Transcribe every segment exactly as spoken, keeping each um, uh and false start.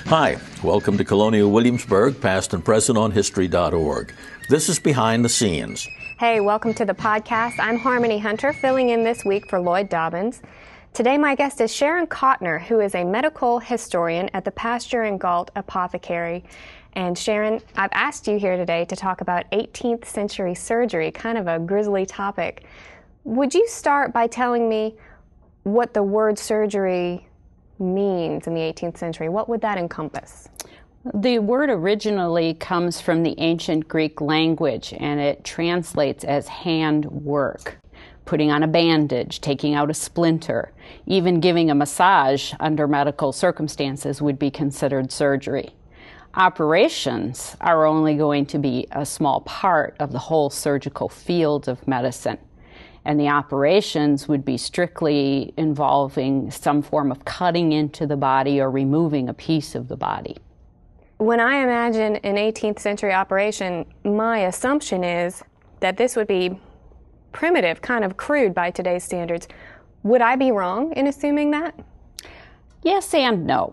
Hi, welcome to Colonial Williamsburg, past and present on history dot org. This is Behind the Scenes. Hey, welcome to the podcast. I'm Harmony Hunter, filling in this week for Lloyd Dobbins. Today my guest is Sharon Cotner, who is a medical historian at the Pasteur and Gault Apothecary. And Sharon, I've asked you here today to talk about eighteenth century surgery, kind of a grisly topic. Would you start by telling me what the word surgery means in the eighteenth century? What would that encompass? The word originally comes from the ancient Greek language, and it translates as hand work. Putting on a bandage, taking out a splinter, even giving a massage under medical circumstances would be considered surgery. Operations are only going to be a small part of the whole surgical field of medicine. And the operations would be strictly involving some form of cutting into the body or removing a piece of the body. When I imagine an eighteenth century operation, my assumption is that this would be primitive, kind of crude by today's standards. Would I be wrong in assuming that? Yes and no.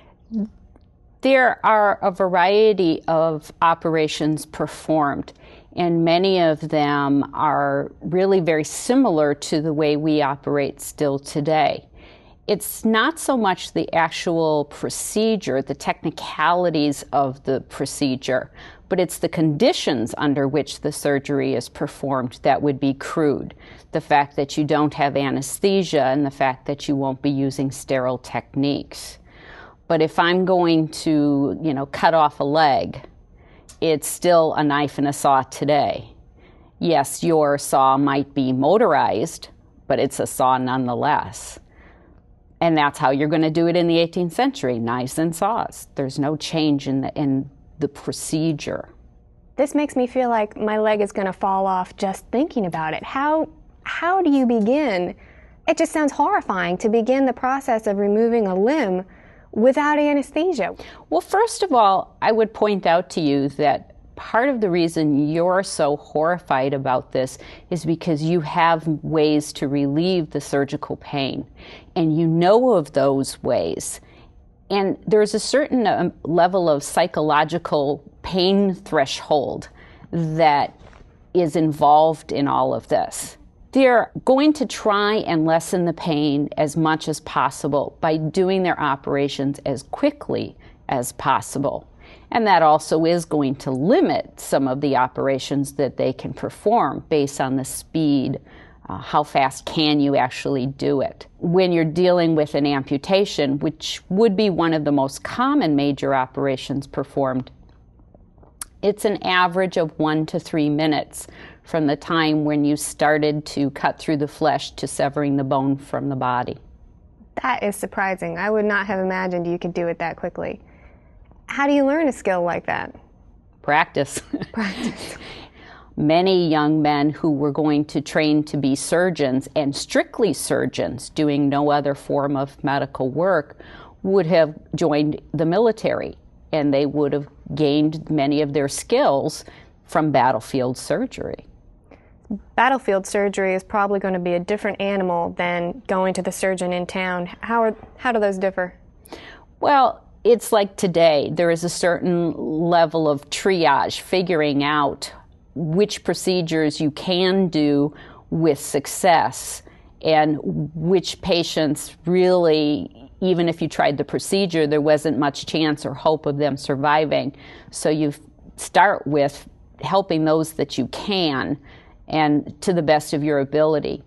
There are a variety of operations performed, and many of them are really very similar to the way we operate still today. It's not so much the actual procedure, the technicalities of the procedure, but it's the conditions under which the surgery is performed that would be crude. The fact that you don't have anesthesia and the fact that you won't be using sterile techniques. But if I'm going to, you know, cut off a leg, it's still a knife and a saw today. Yes, your saw might be motorized, but it's a saw nonetheless. And that's how you're going to do it in the eighteenth century, knives and saws. There's no change in the, in the procedure. This makes me feel like my leg is going to fall off just thinking about it. How, how do you begin? It just sounds horrifying to begin the process of removing a limb without anesthesia. Well, first of all, I would point out to you that part of the reason you're so horrified about this is because you have ways to relieve the surgical pain, and you know of those ways. And there's a certain um, level of psychological pain threshold that is involved in all of this. They're going to try and lessen the pain as much as possible by doing their operations as quickly as possible. And that also is going to limit some of the operations that they can perform based on the speed. Uh, how fast can you actually do it? When you're dealing with an amputation, which would be one of the most common major operations performed, it's an average of one to three minutes from the time when you started to cut through the flesh to severing the bone from the body. That is surprising. I would not have imagined you could do it that quickly. How do you learn a skill like that? Practice. Practice. Many young men who were going to train to be surgeons, and strictly surgeons, doing no other form of medical work, would have joined the military, and they would have gained many of their skills from battlefield surgery. Battlefield surgery is probably going to be a different animal than going to the surgeon in town. How are, how do those differ? Well, it's like today. There is a certain level of triage, figuring out which procedures you can do with success and which patients really, even if you tried the procedure, there wasn't much chance or hope of them surviving. So you start with helping those that you can and to the best of your ability.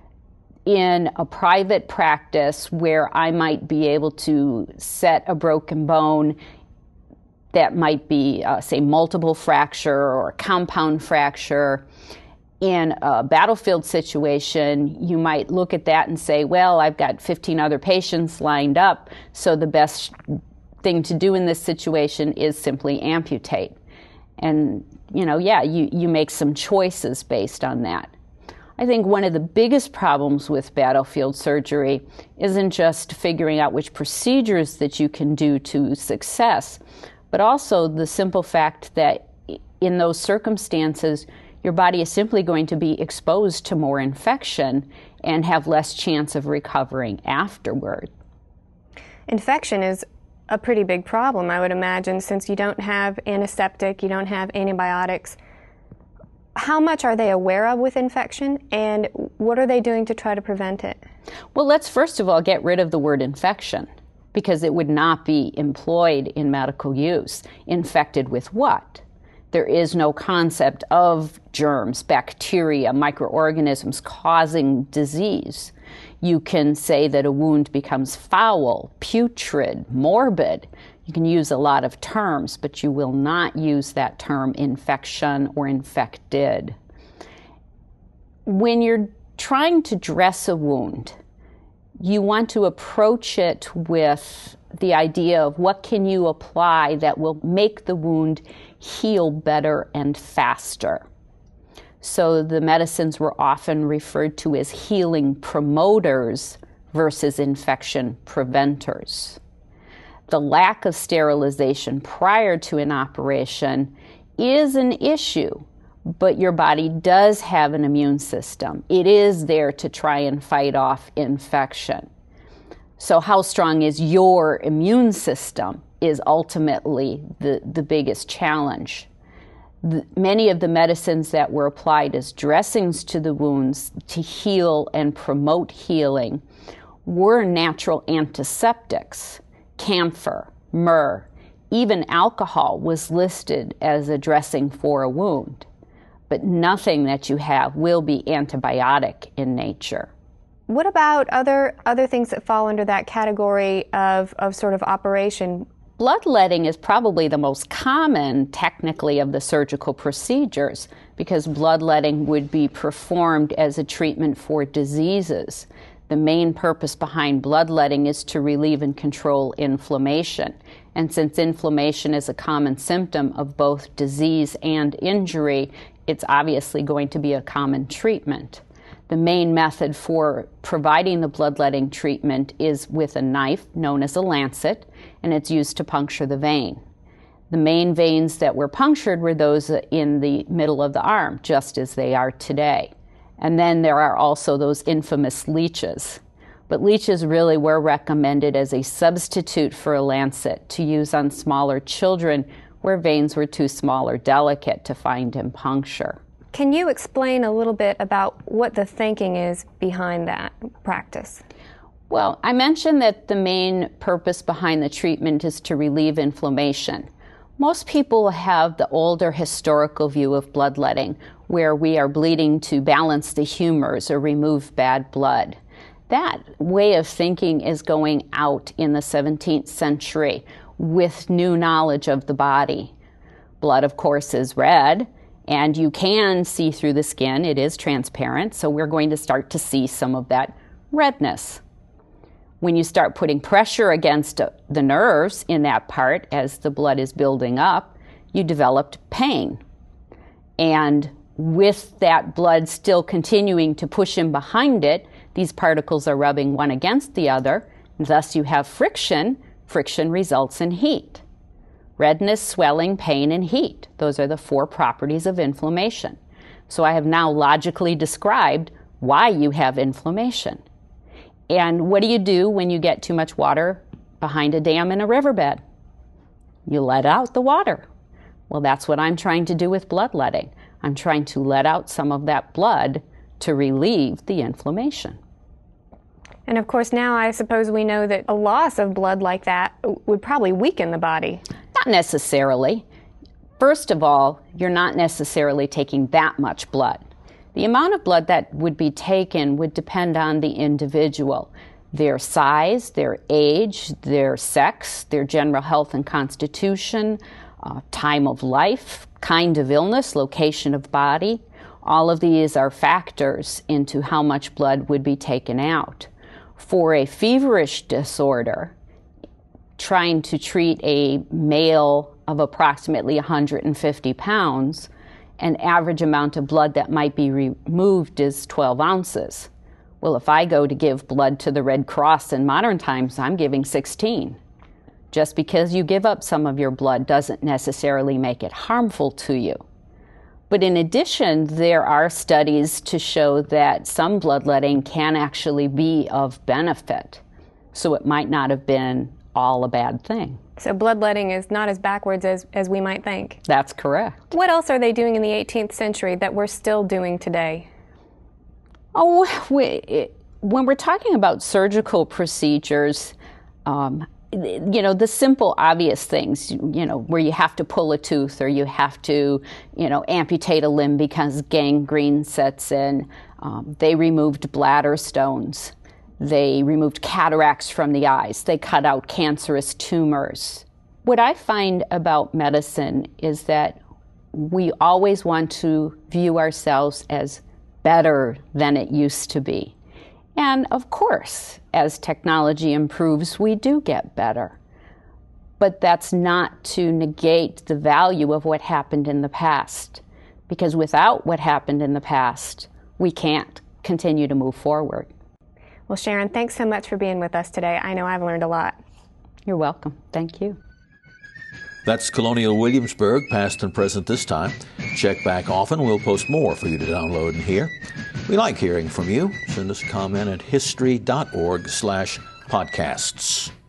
In a private practice where I might be able to set a broken bone that might be, uh, say, multiple fracture or a compound fracture, in a battlefield situation, you might look at that and say, well, I've got fifteen other patients lined up, so the best thing to do in this situation is simply amputate. And, you know, yeah, you, you make some choices based on that. I think one of the biggest problems with battlefield surgery isn't just figuring out which procedures that you can do to success, but also the simple fact that in those circumstances, your body is simply going to be exposed to more infection and have less chance of recovering afterward. Infection is a pretty big problem, I would imagine, since you don't have antiseptic, you don't have antibiotics. How much are they aware of with infection, and what are they doing to try to prevent it? Well, let's first of all get rid of the word infection, because it would not be employed in medical use. Infected with what? There is no concept of germs, bacteria, microorganisms causing disease. You can say that a wound becomes foul, putrid, morbid. You can use a lot of terms, but you will not use that term infection or infected. When you're trying to dress a wound, you want to approach it with the idea of what can you apply that will make the wound heal better and faster. So the medicines were often referred to as healing promoters versus infection preventers. The lack of sterilization prior to an operation is an issue, but your body does have an immune system. It is there to try and fight off infection. So how strong is your immune system is ultimately the, the biggest challenge. The, many of the medicines that were applied as dressings to the wounds to heal and promote healing were natural antiseptics. Camphor, myrrh, even alcohol was listed as a dressing for a wound. But nothing that you have will be antibiotic in nature. What about other other things that fall under that category of, of sort of operation? Bloodletting is probably the most common, technically, of the surgical procedures, because bloodletting would be performed as a treatment for diseases. The main purpose behind bloodletting is to relieve and control inflammation. And since inflammation is a common symptom of both disease and injury, it's obviously going to be a common treatment. The main method for providing the bloodletting treatment is with a knife known as a lancet, and it's used to puncture the vein. The main veins that were punctured were those in the middle of the arm, just as they are today. And then there are also those infamous leeches. But leeches really were recommended as a substitute for a lancet to use on smaller children where veins were too small or delicate to find and puncture. Can you explain a little bit about what the thinking is behind that practice? Well, I mentioned that the main purpose behind the treatment is to relieve inflammation. Most people have the older historical view of bloodletting, where we are bleeding to balance the humors or remove bad blood. That way of thinking is going out in the seventeenth century with new knowledge of the body. Blood, of course, is red, and you can see through the skin. It is transparent, so we're going to start to see some of that redness. When you start putting pressure against the nerves in that part as the blood is building up, you developed pain. And with that blood still continuing to push in behind it, these particles are rubbing one against the other, and thus you have friction. Friction results in heat. Redness, swelling, pain, and heat. Those are the four properties of inflammation. So I have now logically described why you have inflammation. And what do you do when you get too much water behind a dam in a riverbed? You let out the water. Well, that's what I'm trying to do with bloodletting. I'm trying to let out some of that blood to relieve the inflammation. And of course, now I suppose we know that a loss of blood like that would probably weaken the body. Not necessarily. First of all, you're not necessarily taking that much blood. The amount of blood that would be taken would depend on the individual, their size, their age, their sex, their general health and constitution, uh, time of life, kind of illness, location of body. All of these are factors into how much blood would be taken out. For a feverish disorder, trying to treat a male of approximately one hundred fifty pounds, an average amount of blood that might be removed is twelve ounces. Well, if I go to give blood to the Red Cross in modern times, I'm giving sixteen. Just because you give up some of your blood doesn't necessarily make it harmful to you. But in addition, there are studies to show that some bloodletting can actually be of benefit. So it might not have been all a bad thing. So bloodletting is not as backwards as, as we might think. That's correct. What else are they doing in the eighteenth century that we're still doing today? Oh, we, it, when we're talking about surgical procedures, um, you know, the simple, obvious things, you know, where you have to pull a tooth or you have to, you know, amputate a limb because gangrene sets in. Um, they removed bladder stones. They removed cataracts from the eyes. They cut out cancerous tumors. What I find about medicine is that we always want to view ourselves as better than it used to be. And of course, as technology improves, we do get better. But that's not to negate the value of what happened in the past. Because without what happened in the past, we can't continue to move forward. Well, Sharon, thanks so much for being with us today. I know I've learned a lot. You're welcome. Thank you. That's Colonial Williamsburg, past and present this time. Check back often. We'll post more for you to download and hear. We like hearing from you. Send us a comment at history dot org slash podcasts.